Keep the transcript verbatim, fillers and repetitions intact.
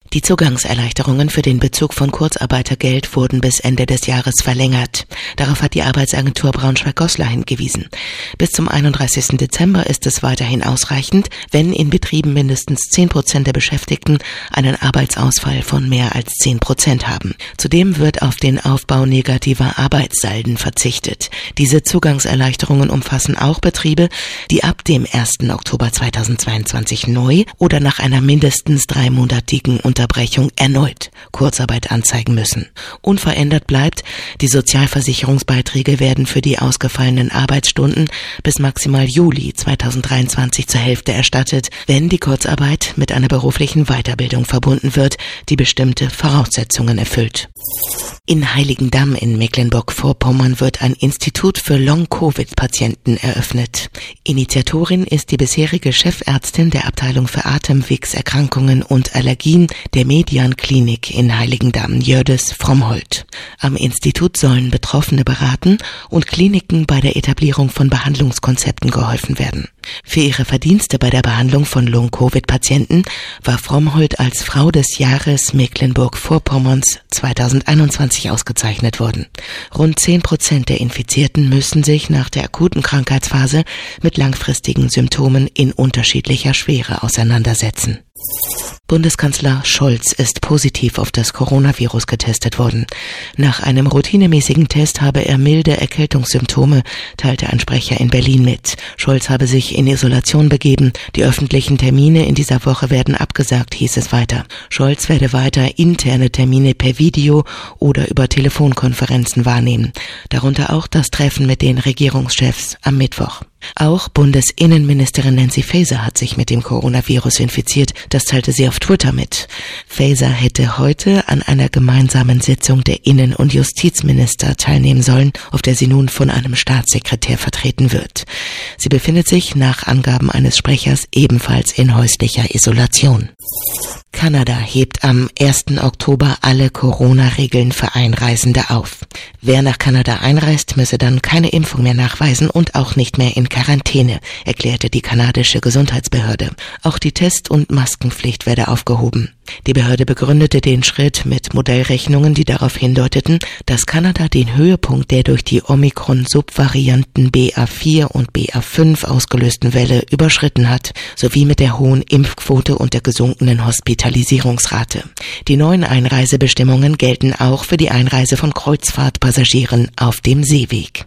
Die Zugangserleichterungen für den Bezug von Kurzarbeitergeld wurden bis Ende des Jahres verlängert. Darauf hat die Arbeitsagentur Braunschweig-Goslar hingewiesen. Bis zum einunddreißigsten Dezember ist es weiterhin ausreichend, wenn in Betrieben mindestens zehn Prozent der Beschäftigten einen Arbeitsausfall von mehr als zehn Prozent haben. Zudem wird auf den Aufbau negativer Arbeitssalden verzichtet. Diese Zugangserleichterungen umfassen auch Betriebe, die ab dem ersten Oktober zweitausendzweiundzwanzig neu oder nach einer mindestens dreimonatigen Unterbrechung erneut Kurzarbeit anzeigen müssen. Unverändert bleibt, die Sozialversicherungsbeiträge werden für die ausgefallenen Arbeitsstunden bis maximal Juli zweitausenddreiundzwanzig zur Hälfte erstattet, wenn die Kurzarbeit mit einer beruflichen Weiterbildung verbunden wird, die bestimmte Voraussetzungen erfüllt. In Heiligendamm in Mecklenburg-Vorpommern wird ein Institut für Long-Covid-Patienten eröffnet. Initiatorin ist die bisherige Chefärztin der Abteilung für Atemwegserkrankungen und Allergien der Median-Klinik in Heiligendamm, Jördis Frommholt. Am Institut sollen Betroffene beraten und Kliniken bei der Etablierung von Behandlungskonzepten geholfen werden. Für ihre Verdienste bei der Behandlung von Long-Covid-Patienten war Frommholt als Frau des Jahres Mecklenburg-Vorpommerns zweitausendeinundzwanzig ausgezeichnet worden. Rund zehn Prozent der Infizierten müssen sich nach der akuten Krankheitsphase mit langfristigen Symptomen in unterschiedlicher Schwere auseinandersetzen. Bundeskanzler Scholz ist positiv auf das Coronavirus getestet worden. Nach einem routinemäßigen Test habe er milde Erkältungssymptome, teilte ein Sprecher in Berlin mit. Scholz habe sich in Isolation begeben. Die öffentlichen Termine in dieser Woche werden abgesagt, hieß es weiter. Scholz werde weiter interne Termine per Video oder über Telefonkonferenzen wahrnehmen. Darunter auch das Treffen mit den Regierungschefs am Mittwoch. Auch Bundesinnenministerin Nancy Faeser hat sich mit dem Coronavirus infiziert, das teilte sie auf Twitter mit. Faeser hätte heute an einer gemeinsamen Sitzung der Innen- und Justizminister teilnehmen sollen, auf der sie nun von einem Staatssekretär vertreten wird. Sie befindet sich nach Angaben eines Sprechers ebenfalls in häuslicher Isolation. Kanada hebt am ersten Oktober alle Corona-Regeln für Einreisende auf. Wer nach Kanada einreist, müsse dann keine Impfung mehr nachweisen und auch nicht mehr in Quarantäne, erklärte die kanadische Gesundheitsbehörde. Auch die Test- und Maskenpflicht werde aufgehoben. Die Behörde begründete den Schritt mit Modellrechnungen, die darauf hindeuteten, dass Kanada den Höhepunkt der durch die Omikron-Subvarianten B A vier und B A fünf ausgelösten Welle überschritten hat, sowie mit der hohen Impfquote und der gesunkenen Hospitalisierungsrate. Die neuen Einreisebestimmungen gelten auch für die Einreise von Kreuzfahrtpassagieren auf dem Seeweg.